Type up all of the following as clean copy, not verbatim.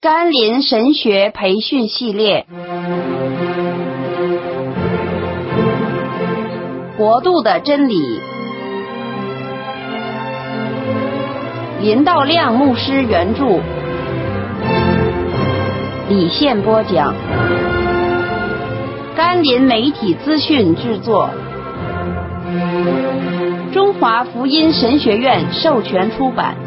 甘霖神学培训系列，国度的真理，林道亮牧师原著，李宪播讲，甘霖媒体资讯制作，中华福音神学院授权出版。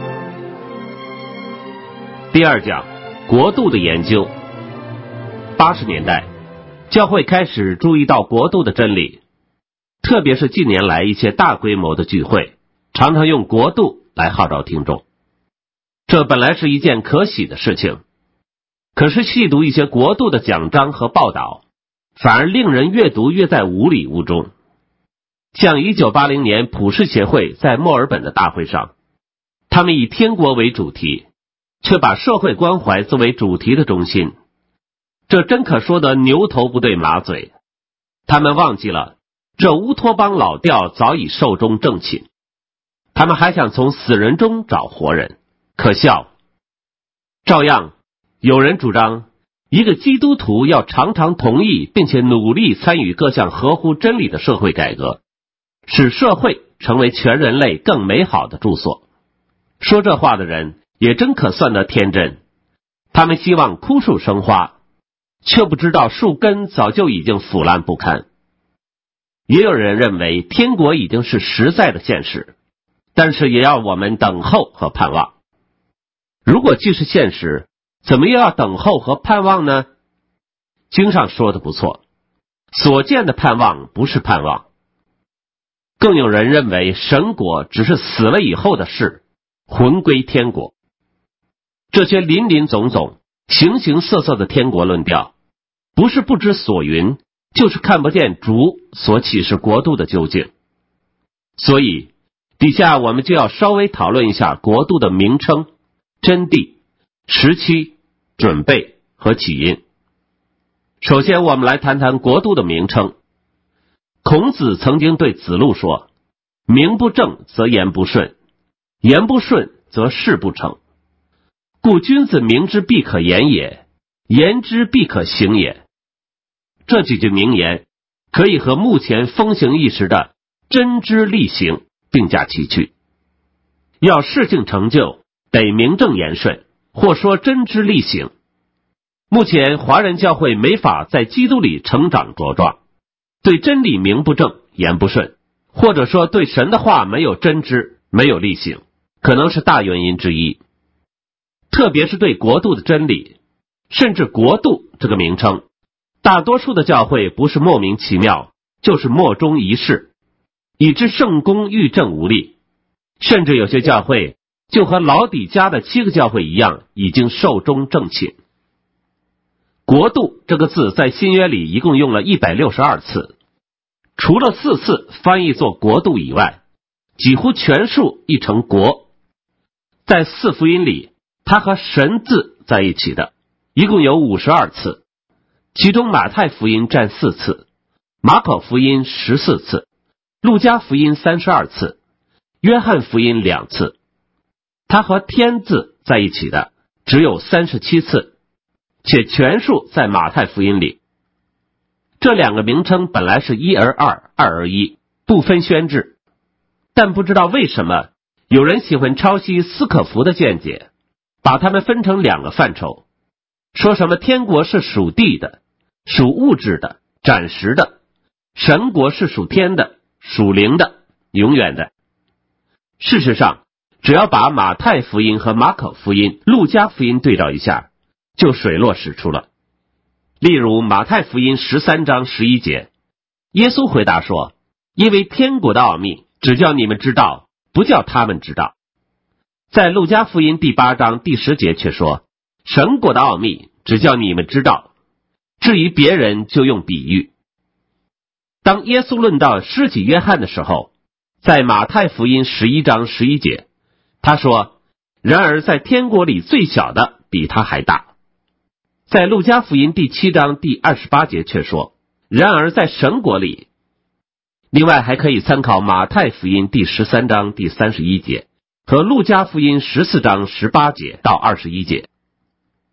第二讲，国度的研究。80年代，教会开始注意到国度的真理，特别是近年来一些大规模的聚会，常常用国度来号召听众。这本来是一件可喜的事情，可是细读一些国度的讲章和报道，反而令人越读越在无里无中。像1980年普世协会在墨尔本的大会上，他们以天国为主题，却把社会关怀作为主题的中心，这真可说得牛头不对马嘴。他们忘记了这乌托邦老调早已寿终正寝，他们还想从死人中找活人，可笑。照样有人主张一个基督徒要常常同意并且努力参与各项合乎真理的社会改革，使社会成为全人类更美好的住所。说这话的人也真可算得天真，他们希望枯树生花，却不知道树根早就已经腐烂不堪。也有人认为天国已经是实在的现实，但是也要我们等候和盼望。如果既是现实，怎么又要等候和盼望呢？经上说的不错，所见的盼望不是盼望。更有人认为神国只是死了以后的事，魂归天国。这些林林总总、形形色色的天国论调，不是不知所云，就是看不见主所启示国度的究竟。所以底下我们就要稍微讨论一下国度的名称、真谛、时期、准备和起因。首先我们来谈谈国度的名称。孔子曾经对子路说，名不正则言不顺，言不顺则事不成。故君子明之必可言也，言之必可行也。这几句名言可以和目前风行一时的真知力行并驾齐驱。要事情成就，得名正言顺，或说真知力行。目前华人教会没法在基督里成长茁壮，对真理名不正言不顺，或者说对神的话没有真知，没有力行，可能是大原因之一。特别是对国度的真理，甚至国度这个名称，大多数的教会不是莫名其妙，就是莫衷一是，以致圣公欲证无力。甚至有些教会就和老底嘉的7个教会一样，已经寿终正寝。国度这个字在新约里一共用了162次，除了4次翻译作国度以外，几乎全数译成国。在4福音里，它和神字在一起的一共有52次，其中马太福音占4次，马可福音14次，路加福音32次，约翰福音2次。它和天字在一起的只有37次，且全数在马太福音里。这2个名称本来是一而二，二而一，不分宣制，但不知道为什么有人喜欢抄袭斯可夫的见解，把它们分成2个范畴，说什么天国是属地的，属物质的，暂时的；神国是属天的，属灵的，永远的。事实上，只要把马太福音和马可福音、路加福音对照一下，就水落石出了。例如马太福音13章11节，耶稣回答说，因为天国的奥秘只叫你们知道，不叫他们知道。在路加福音第8章第10节却说，神国的奥秘只叫你们知道，至于别人就用比喻。当耶稣论到施洗约翰的时候，在马太福音11章11节，他说，然而在天国里最小的比他还大。在路加福音第7章第28节却说，然而在神国里。另外还可以参考马太福音第13章第31节和路加福音14章18节到21节。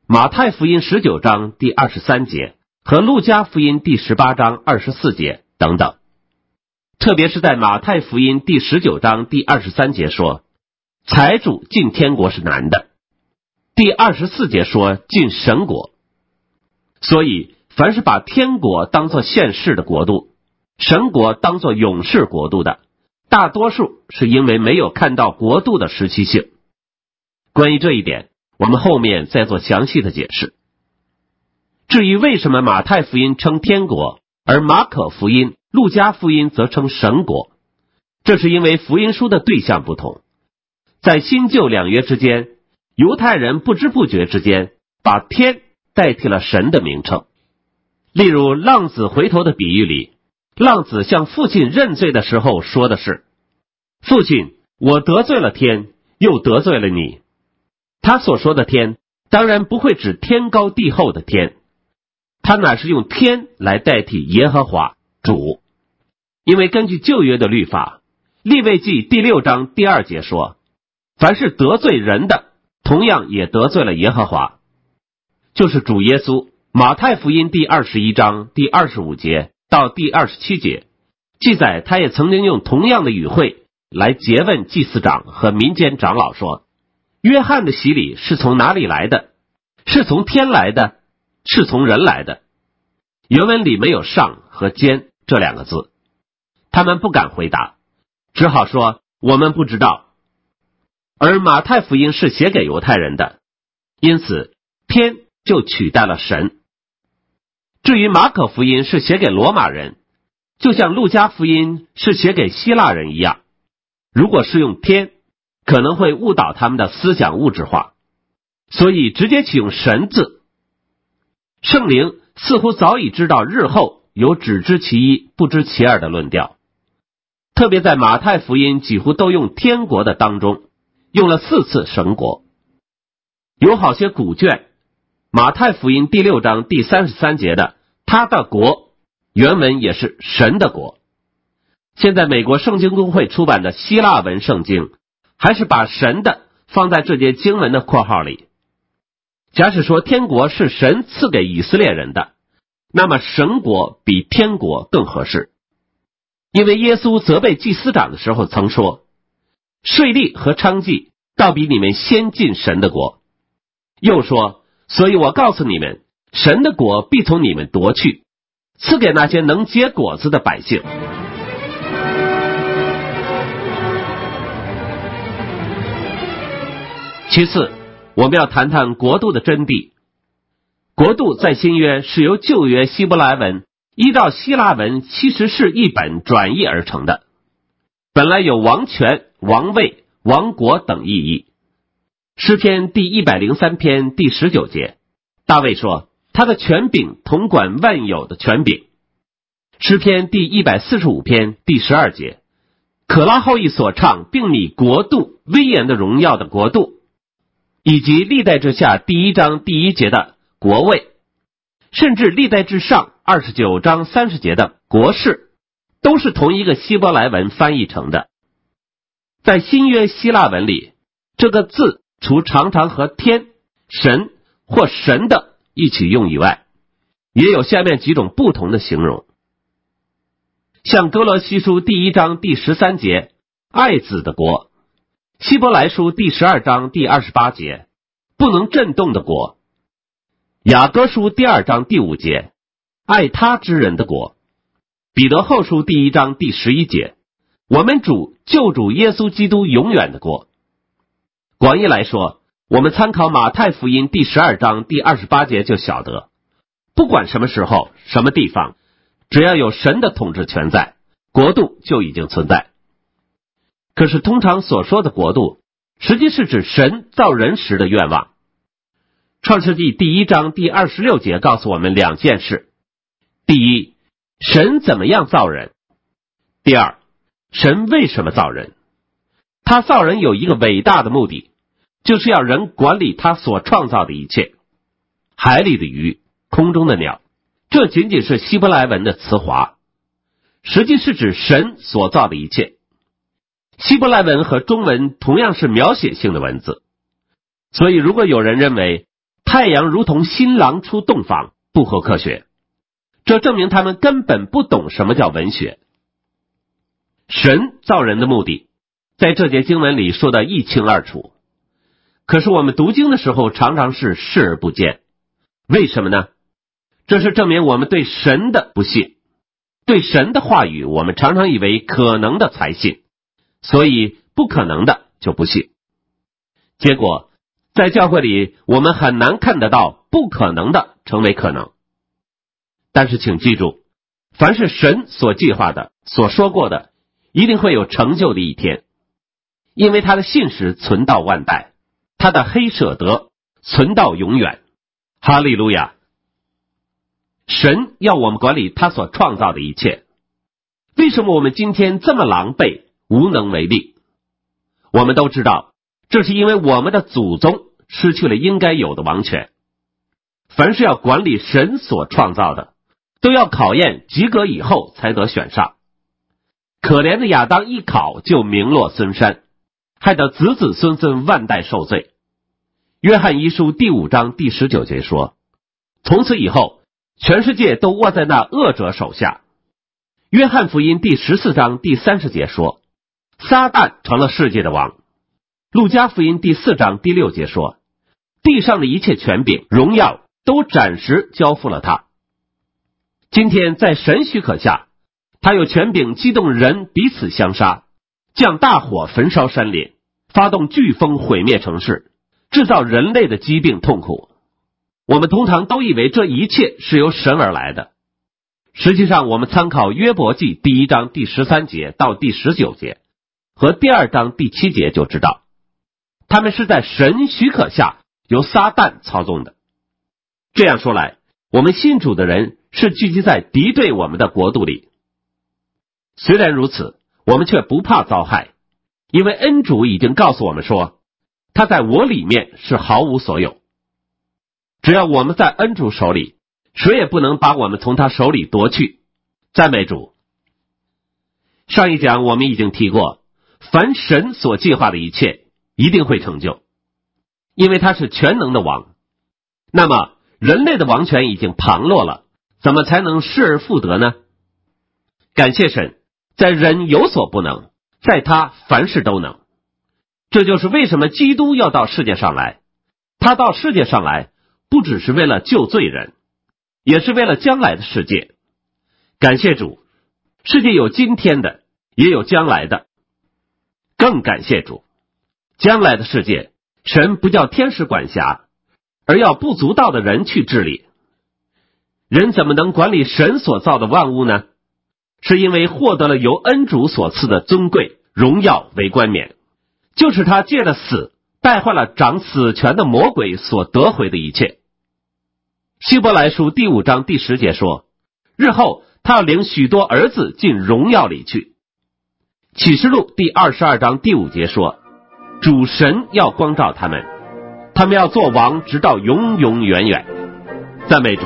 马太福音19章第23节和路加福音第18章24节等等。特别是在马太福音第19章第23节说，财主进天国是难的。第24节说进神国。所以凡是把天国当作现世的国度，神国当作永世国度的，大多数是因为没有看到国度的时期性。关于这一点，我们后面再做详细的解释。至于为什么马太福音称天国，而马可福音、路加福音则称神国，这是因为福音书的对象不同。在新旧两约之间，犹太人不知不觉之间把天代替了神的名称。例如浪子回头的比喻里，浪子向父亲认罪的时候说的是，父亲，我得罪了天，又得罪了你。他所说的天当然不会指天高地厚的天，他乃是用天来代替耶和华主。因为根据旧约的律法，利未记第6章第2节说，凡是得罪人的，同样也得罪了耶和华，就是主耶稣。马太福音第21章第25节到第27节记载，他也曾经用同样的语汇来诘问祭司长和民间长老说，约翰的洗礼是从哪里来的？是从天来的，是从人来的？原文里没有上和间这2个字，他们不敢回答，只好说我们不知道。而马太福音是写给犹太人的，因此天就取代了神。至于马可福音是写给罗马人，就像路加福音是写给希腊人一样，如果是用天，可能会误导他们的思想物质化，所以直接启用神字。圣灵似乎早已知道日后有只知其一不知其二的论调，特别在马太福音几乎都用天国的当中用了4次神国。有好些古卷，马太福音第6章第33节的他的国原文也是神的国。现在美国圣经公会出版的希腊文圣经还是把神的放在这节经文的括号里。假使说天国是神赐给以色列人的，那么神国比天国更合适。因为耶稣责备祭司长的时候曾说，税吏和娼妓倒比你们先进神的国。又说，所以我告诉你们，神的国必从你们夺去，赐给那些能结果子的百姓。其次，我们要谈谈国度的真谛。国度在新约是由旧约希伯来文依照希腊文70士译本转译而成的，本来有王权、王位、王国等意义。诗篇第103篇第19节，大卫说他的权柄统管万有的权柄。诗篇第145篇第12节，可拉后裔所唱并你国度威严的荣耀的国度，以及历代之下第1章第1节的国位，甚至历代之上29章30节的国事，都是同一个希伯来文翻译成的。在新约希腊文里，这个字除常常和天、神或神的一起用以外，也有下面几种不同的形容。像哥罗西书第1章第13节爱子的国，希伯来书第12章第28节不能震动的国，雅歌书第2章第5节爱他之人的国，彼得后书第1章第11节我们主救主耶稣基督永远的国。广义来说，我们参考马太福音第12章第28节就晓得，不管什么时候什么地方，只要有神的统治权在，国度就已经存在。可是通常所说的国度实际是指神造人时的愿望。创世纪第1章第26节告诉我们2件事：第一，神怎么样造人；第二，神为什么造人。他造人有一个伟大的目的，就是要人管理他所创造的一切，海里的鱼，空中的鸟，这仅仅是希伯来文的词华，实际是指神所造的一切。希伯来文和中文同样是描写性的文字，所以如果有人认为太阳如同新郎出洞房，不合科学。这证明他们根本不懂什么叫文学。神造人的目的，在这节经文里说得一清二楚。可是我们读经的时候常常是视而不见。为什么呢？这是证明我们对神的不信。对神的话语，我们常常以为可能的才信，所以不可能的就不信。结果在教会里，我们很难看得到不可能的成为可能。但是请记住，凡是神所计划的、所说过的，一定会有成就的一天，因为他的信实存到万代，他的黑舍德存到永远。哈利路亚！神要我们管理他所创造的一切。为什么我们今天这么狼狈，无能为力？我们都知道，这是因为我们的祖宗失去了应该有的王权。凡是要管理神所创造的，都要考验及格以后才得选上。可怜的亚当一考就名落孙山，害得子子孙孙万代受罪。约翰一书第5章第19节说，从此以后全世界都握在那恶者手下。约翰福音第14章第30节说，撒旦成了世界的王。路加福音第4章第6节说，地上的一切权柄、荣耀都暂时交付了他。今天在神许可下，他有权柄激动人彼此相杀，降大火焚烧山林，发动飓风毁灭城市，制造人类的疾病痛苦。我们通常都以为这一切是由神而来的，实际上我们参考约伯记第1章第13节到第19节和第2章第7节就知道，他们是在神许可下由撒旦操纵的。这样说来，我们信主的人是聚集在敌对我们的国度里。虽然如此，我们却不怕遭害，因为恩主已经告诉我们说，他在我里面是毫无所有。只要我们在恩主手里，谁也不能把我们从他手里夺去。赞美主！上一讲我们已经提过，凡神所计划的一切一定会成就，因为他是全能的王。那么人类的王权已经旁落了，怎么才能失而复得呢？感谢神，在人有所不能，在他凡事都能。这就是为什么基督要到世界上来。他到世界上来，不只是为了救罪人，也是为了将来的世界。感谢主，世界有今天的，也有将来的。更感谢主，将来的世界，神不叫天使管辖，而要不足道的人去治理。人怎么能管理神所造的万物呢？是因为获得了由恩主所赐的尊贵、荣耀为冠冕，就是他借着死败坏了掌死权的魔鬼所得回的一切。希伯来书第5章第10节说，日后他要领许多儿子进荣耀里去。启示录第22章第5节说，主神要光照他们，他们要做王直到永永远远。赞美主！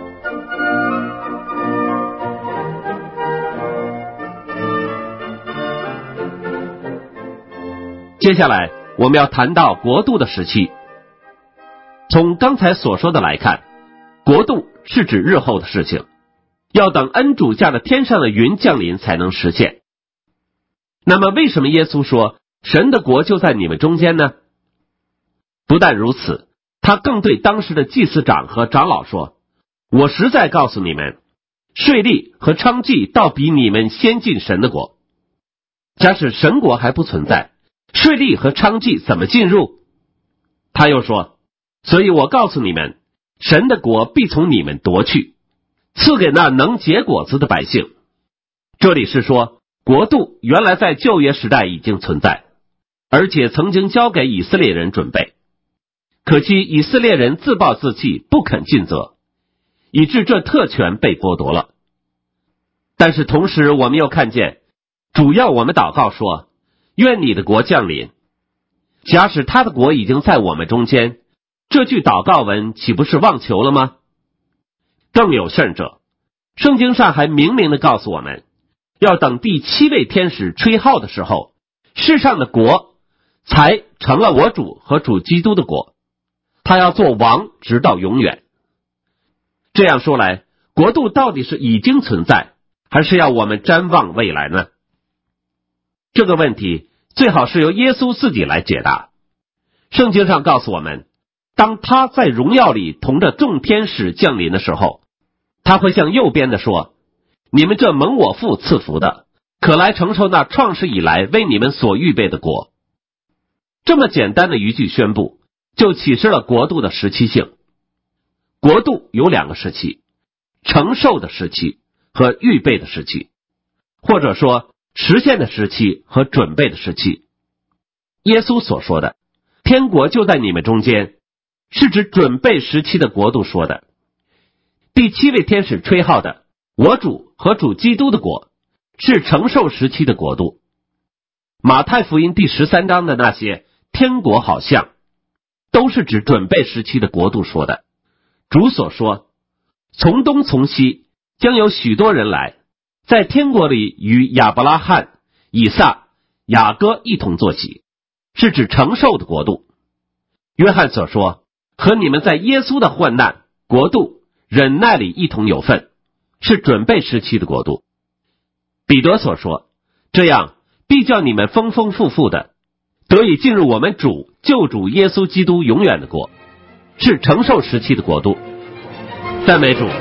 接下来我们要谈到国度的时期。从刚才所说的来看，国度是指日后的事情，要等恩主驾着天上的云降临才能实现。那么为什么耶稣说神的国就在你们中间呢？不但如此，他更对当时的祭司长和长老说，我实在告诉你们，税吏和娼妓倒比你们先进神的国。假使神国还不存在，税吏和娼妓怎么进入？他又说，所以我告诉你们，神的国必从你们夺去，赐给那能结果子的百姓。这里是说，国度原来在旧约时代已经存在，而且曾经交给以色列人准备。可惜以色列人自暴自弃，不肯尽责，以致这特权被剥夺了。但是同时我们又看见，主要我们祷告说，愿你的国降临。假使他的国已经在我们中间，这句祷告文岂不是妄求了吗？更有甚者，圣经上还明明地告诉我们，要等第7位天使吹号的时候，世上的国才成了我主和主基督的国。 他要做王直到永远。这样说来，国度到底是已经存在，还是要我们瞻望未来呢？这个问题最好是由耶稣自己来解答。圣经上告诉我们，当他在荣耀里同着众天使降临的时候，他会向右边的说，你们这蒙我父赐福的，可来承受那创世以来为你们所预备的国。这么简单的一句宣布，就启示了国度的时期性。国度有两个时期，承受的时期和预备的时期，或者说实现的时期和准备的时期。耶稣所说的天国就在你们中间，是指准备时期的国度说的。第7位天使吹号的我主和主基督的国，是承受时期的国度。马太福音第13章的那些天国好像，都是指准备时期的国度说的。主所说，从东从西将有许多人来，在天国里与亚伯拉罕、以撒、雅各一同坐席，是指承受的国度。约翰所说，和你们在耶稣的患难、国度、忍耐里一同有份，是准备时期的国度。彼得所说，这样必叫你们丰丰富富的得以进入我们主救主耶稣基督永远的国，是承受时期的国度。赞美主。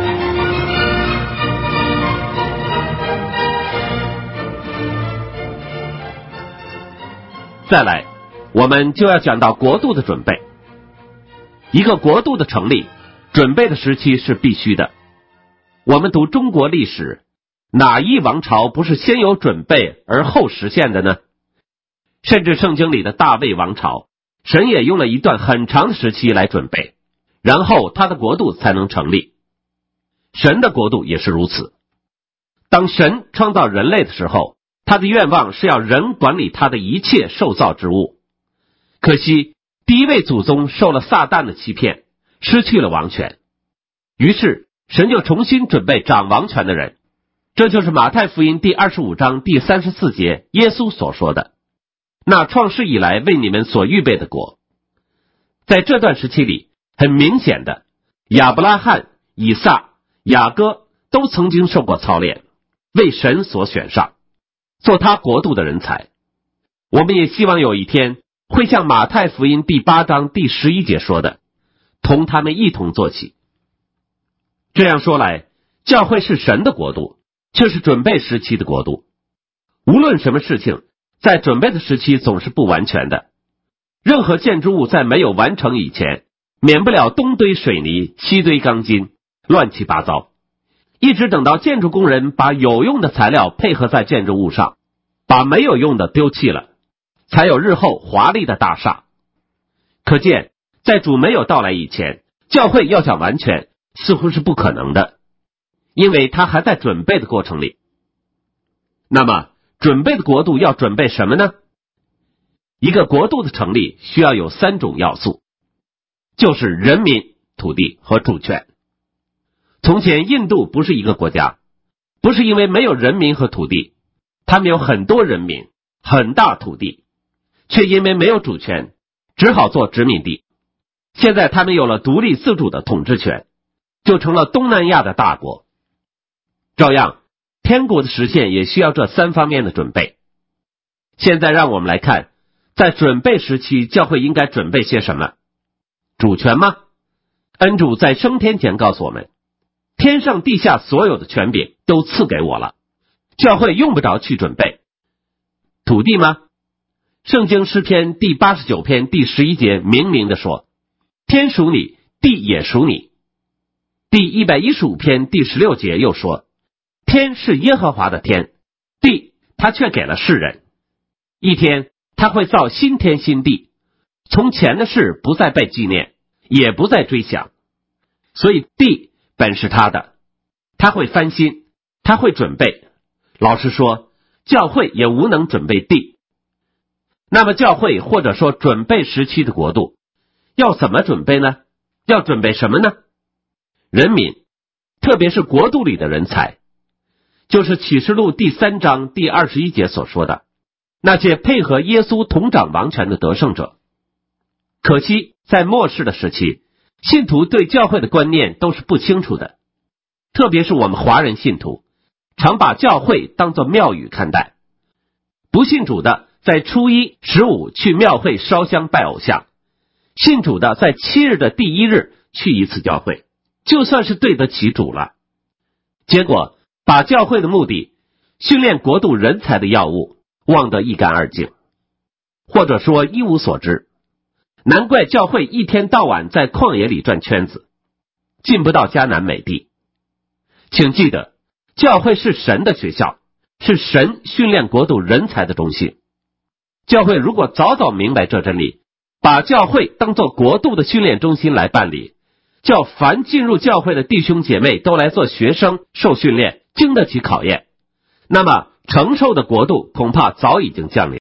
再来，我们就要讲到国度的准备。一个国度的成立，准备的时期是必须的。我们读中国历史，哪一王朝不是先有准备而后实现的呢？甚至圣经里的大卫王朝，神也用了一段很长的时期来准备，然后他的国度才能成立。神的国度也是如此。当神创造人类的时候，他的愿望是要人管理他的一切受造之物。可惜第一位祖宗受了撒旦的欺骗，失去了王权，于是神就重新准备掌王权的人。这就是马太福音第25章第34节耶稣所说的，那创世以来为你们所预备的国。在这段时期里，很明显的，亚伯拉罕、以撒、雅各都曾经受过操练，为神所选上，做他国度的人才。我们也希望有一天会像马太福音第8章第11节说的，同他们一同坐起。这样说来，教会是神的国度，却是准备时期的国度。无论什么事情，在准备的时期总是不完全的。任何建筑物在没有完成以前，免不了东堆水泥，西堆钢筋，乱七八糟。一直等到建筑工人把有用的材料配合在建筑物上，把没有用的丢弃了，才有日后华丽的大厦。可见，在主没有到来以前，教会要想完全，似乎是不可能的，因为它还在准备的过程里。那么，准备的国度要准备什么呢？一个国度的成立需要有3种要素，就是人民、土地和主权。从前印度不是一个国家，不是因为没有人民和土地，他们有很多人民，很大土地，却因为没有主权，只好做殖民地。现在他们有了独立自主的统治权，就成了东南亚的大国。照样，天国的实现也需要这3方面的准备。现在让我们来看，在准备时期，教会应该准备些什么？主权吗？恩主在升天前告诉我们，天上地下所有的权柄都赐给我了，教会用不着去准备。土地吗？圣经诗篇第89篇第11节明明地说，天属你，地也属你。第115篇第16节又说，天是耶和华的天，地他却给了世人。一天他会造新天新地，从前的事不再被纪念，也不再追想。所以地本是他的，他会翻新，他会准备。老实说，教会也无能准备地。那么教会或者说准备时期的国度，要怎么准备呢？要准备什么呢？人民，特别是国度里的人才，就是启示录第3章第21节所说的，那些配合耶稣同掌王权的得胜者。 可惜在末世的时期，信徒对教会的观念都是不清楚的，特别是我们华人信徒，常把教会当作庙宇看待。不信主的在初一、15去庙会烧香拜偶像，信主的在7日的第1日去一次教会，就算是对得起主了。结果把教会的目的，训练国度人才的要务忘得一干二净，或者说一无所知。难怪教会一天到晚在旷野里转圈子，进不到迦南美地。请记得，教会是神的学校，是神训练国度人才的中心。教会如果早早明白这真理，把教会当作国度的训练中心来办理，叫凡进入教会的弟兄姐妹都来做学生，受训练，经得起考验，那么承受的国度恐怕早已经降临。